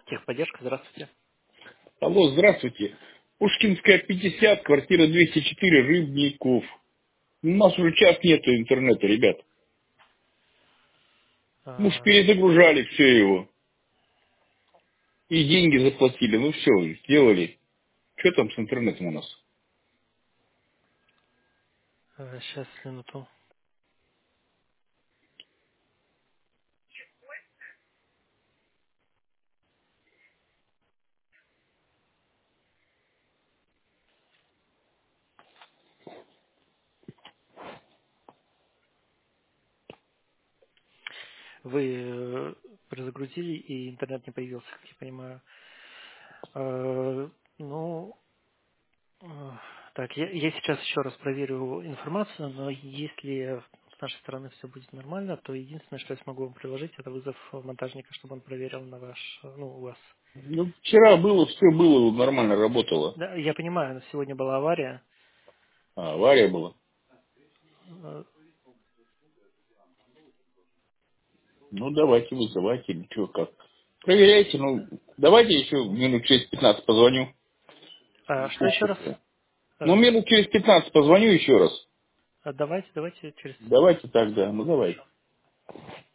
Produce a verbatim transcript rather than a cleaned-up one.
Техподдержка, здравствуйте. Алло, здравствуйте. Пушкинская, пятьдесят, квартира двести четыре, Рыбников. У нас уже час нету интернета, ребят. Мы ж А, перезагружали все его. И деньги заплатили. Ну все, сделали. Что там с интернетом у нас? э, Сейчас, минуту. Вы э, перезагрузили, и интернет не появился, как я понимаю. Э, Ну, э, так, я, я сейчас еще раз проверю информацию, но если с нашей стороны все будет нормально, то единственное, что я смогу вам приложить, это вызов монтажника, чтобы он проверил на ваш, э, ну, у вас. Ну, вчера было, все было, нормально работало. Да, я понимаю, сегодня была авария. А, авария была. Э, Ну, давайте вызывайте, или что, как. Проверяйте, ну, давайте еще минут через пятнадцать позвоню. а что еще раз? Ну, Э, минут через пятнадцать позвоню еще раз. а Давайте, давайте через. Давайте тогда, ну давай.